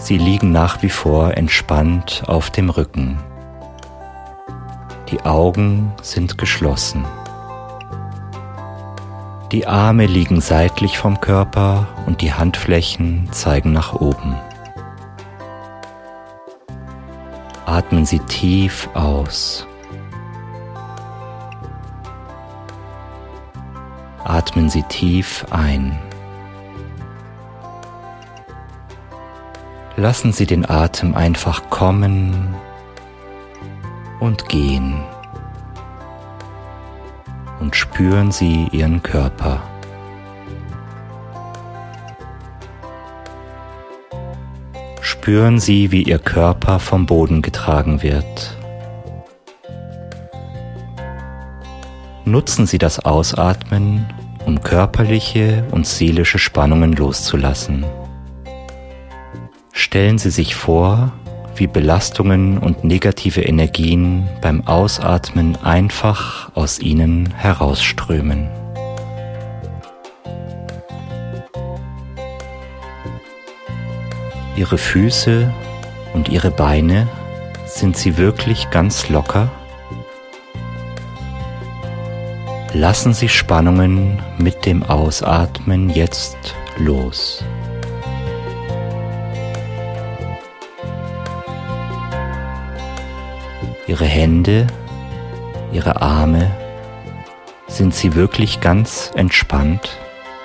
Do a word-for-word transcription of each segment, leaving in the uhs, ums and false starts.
Sie liegen nach wie vor entspannt auf dem Rücken. Die Augen sind geschlossen. Die Arme liegen seitlich vom Körper und die Handflächen zeigen nach oben. Atmen Sie tief aus. Atmen Sie tief ein. Lassen Sie den Atem einfach kommen und gehen. Und spüren Sie Ihren Körper. Spüren Sie, wie Ihr Körper vom Boden getragen wird. Nutzen Sie das Ausatmen, um körperliche und seelische Spannungen loszulassen. Stellen Sie sich vor, wie Belastungen und negative Energien beim Ausatmen einfach aus Ihnen herausströmen. Ihre Füße und Ihre Beine, sind sie wirklich ganz locker? Lassen Sie Spannungen mit dem Ausatmen jetzt los. Ihre Hände, Ihre Arme, sind sie wirklich ganz entspannt?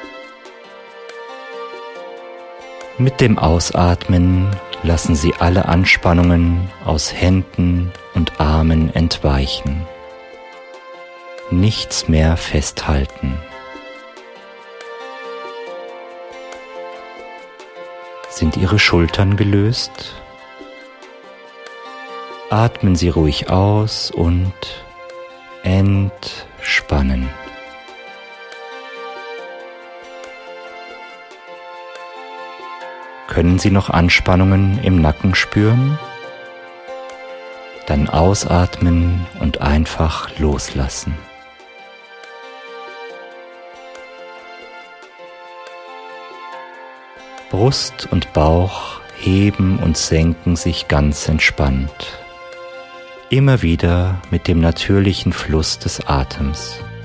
Mit dem Ausatmen lassen Sie alle Anspannungen aus Händen und Armen entweichen. Nichts mehr festhalten. Sind Ihre Schultern gelöst? Atmen Sie ruhig aus und entspannen. Können Sie noch Anspannungen im Nacken spüren? Dann ausatmen und einfach loslassen. Brust und Bauch heben und senken sich ganz entspannt. Immer wieder mit dem natürlichen Fluss des Atems.